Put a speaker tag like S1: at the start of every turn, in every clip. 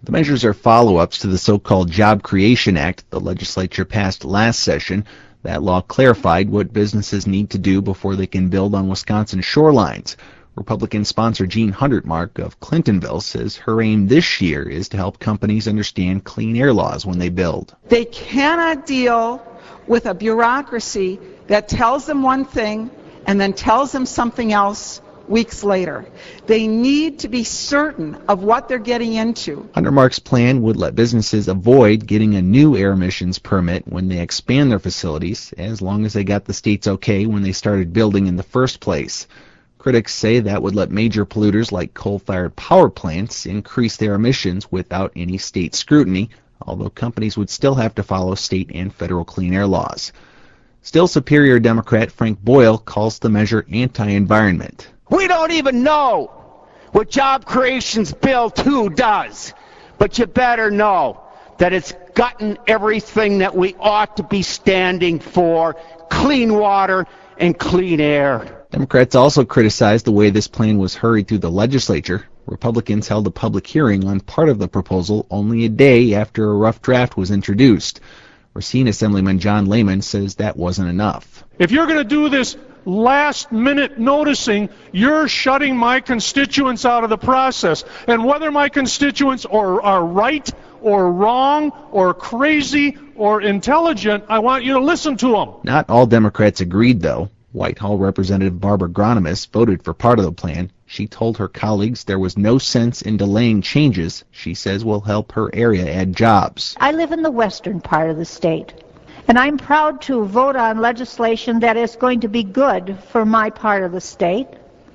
S1: The measures are follow-ups to the so-called Job Creation Act the legislature passed last session. That law clarified what businesses need to do before they can build on Wisconsin shorelines. Republican sponsor Jean Hundertmark of Clintonville says her aim this year is to help companies understand clean air laws when they build.
S2: They cannot deal with a bureaucracy that tells them one thing and then tells them something else weeks later. They need to be certain of what they're getting into.
S1: Hundertmark's plan would let businesses avoid getting a new air emissions permit when they expand their facilities, as long as they got the state's okay when they started building in the first place. Critics say that would let major polluters like coal-fired power plants increase their emissions without any state scrutiny, although companies would still have to follow state and federal clean air laws. Still, Superior Democrat Frank Boyle calls the measure anti-environment.
S3: We don't even know what Job Creation's Bill 2 does, but you better know that it's gotten everything that we ought to be standing for: clean water and clean air.
S1: Democrats also criticized the way this plan was hurried through the legislature. Republicans held a public hearing on part of the proposal only a day after a rough draft was introduced. Racine Assemblyman John Lehman says that wasn't enough.
S4: If you're going to do this last-minute noticing, you're shutting my constituents out of the process. And whether my constituents are right or wrong or crazy or intelligent, I want you to listen to them.
S1: Not all Democrats agreed, though. Whitehall Representative Barbara Gronimus voted for part of the plan. She told her colleagues there was no sense in delaying changes she says will help her area add jobs.
S5: I live in the western part of the state, and I'm proud to vote on legislation that is going to be good for my part of the state,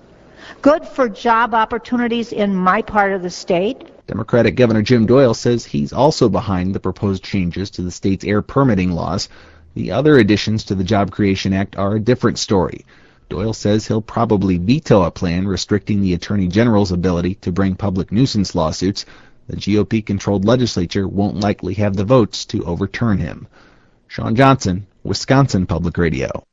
S5: good for job opportunities in my part of the state.
S1: Democratic Governor Jim Doyle says he's also behind the proposed changes to the state's air permitting laws. The other additions to the Job Creation Act are a different story. Doyle says he'll probably veto a plan restricting the Attorney General's ability to bring public nuisance lawsuits. The GOP-controlled legislature won't likely have the votes to overturn him. Sean Johnson, Wisconsin Public Radio.